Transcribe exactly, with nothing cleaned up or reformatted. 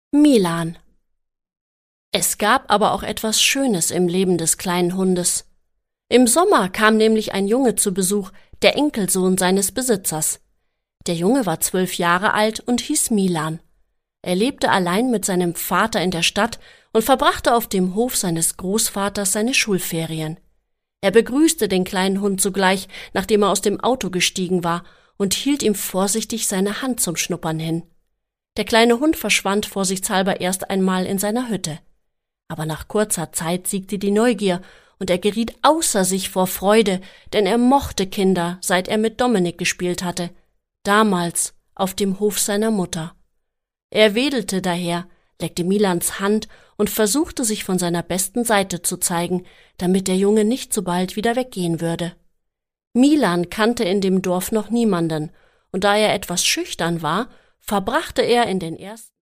Milan. Es gab aber auch etwas Schönes im Leben des kleinen Hundes. Im Sommer kam nämlich ein Junge zu Besuch, der Enkelsohn seines Besitzers. Der Junge war zwölf Jahre alt und hieß Milan. Er lebte allein mit seinem Vater in der Stadt und verbrachte auf dem Hof seines Großvaters seine Schulferien. Er begrüßte den kleinen Hund sogleich, nachdem er aus dem Auto gestiegen war, und hielt ihm vorsichtig seine Hand zum Schnuppern hin. Der kleine Hund verschwand vorsichtshalber erst einmal in seiner Hütte. Aber nach kurzer Zeit siegte die Neugier, und er geriet außer sich vor Freude, denn er mochte Kinder, seit er mit Dominik gespielt hatte, damals auf dem Hof seiner Mutter. Er wedelte daher, leckte Milans Hand und versuchte, sich von seiner besten Seite zu zeigen, damit der Junge nicht so bald wieder weggehen würde. Milan kannte in dem Dorf noch niemanden, und da er etwas schüchtern war, verbrachte er in den ersten